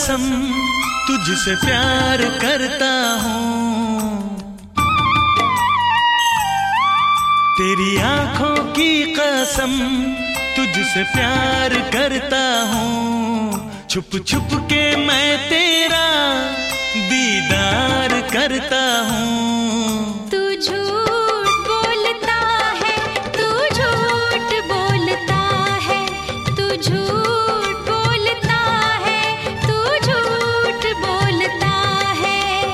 कसम तुझसे प्यार करता हूँ। तेरी आंखों की कसम तुझसे प्यार करता हूँ। छुप छुप के मैं तेरा दीदार करता हूँ। तू झूठ बोलता है, तू झूठ बोलता है, तू झूठ बोलता है, तू झूठ बोलता है।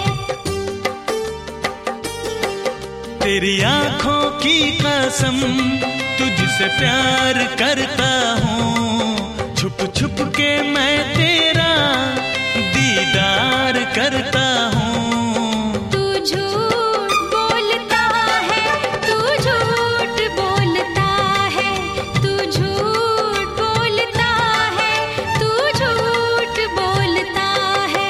तेरी आंखों की कसम तुझसे प्यार करता हूँ। छुप छुप के मैं तेरा दीदार करता हूँ। तू झूठ बोलता है, तू झूठ बोलता है, तू झूठ बोलता है, तू झूठ बोलता है।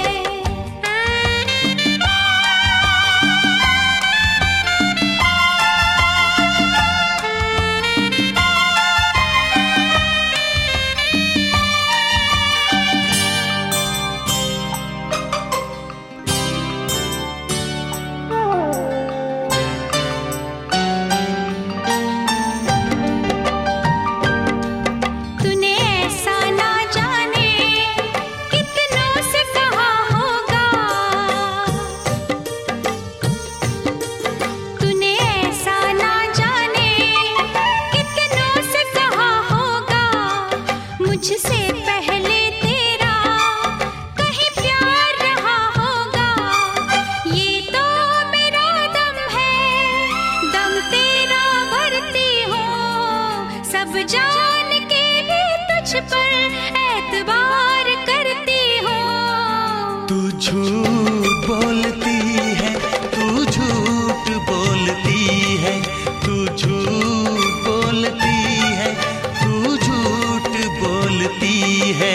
मुझसे पहले तेरा कहीं प्यार रहा होगा। ये तो मेरा दम है, दम तेरा भरती हूँ। सब जान के भी तुझ पर एतबार करती हूँ। तू झूठ बोलती है, तू झूठ बोलती है, तू झूठ बोलती है, तू झूठ बोलती है।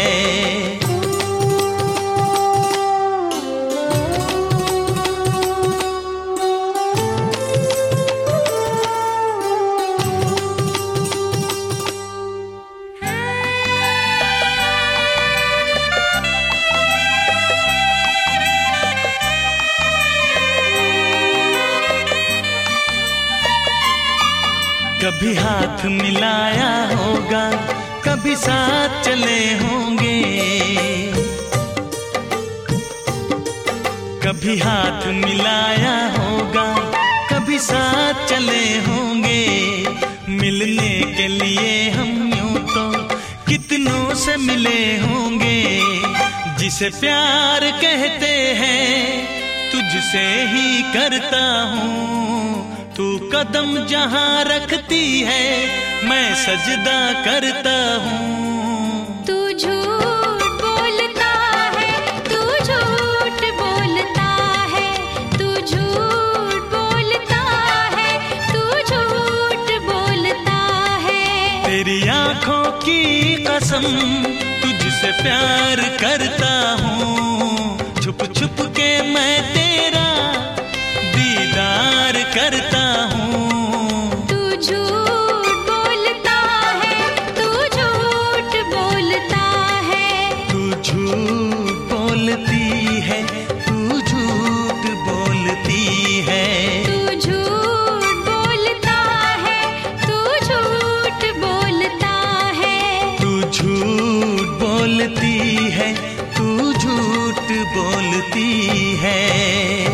कभी हाथ मिलाया होगा, कभी साथ चले होंगे। कभी हाथ मिलाया होगा, कभी साथ चले होंगे। मिलने के लिए हम यूं तो कितनों से मिले होंगे। जिसे प्यार कहते हैं तुझसे ही करता हूँ। तू कदम जहाँ रखती है मैं सजदा करता हूँ। तू झूठ बोलता है, तू झूठ बोलता है, तू झूठ बोलता है, तू झूठ बोलता है। तेरी आंखों की कसम तुझसे प्यार करता हूँ। छुप छुप के मैं तेरा दीदार करता हूँ। तू झूठ बोलता है, तू झूठ बोलता है, तू झूठ बोलती है, तू झूठ बोलती है, तू झूठ बोलता है, तू झूठ बोलता है, तू झूठ बोलती है, तू झूठ बोलती है।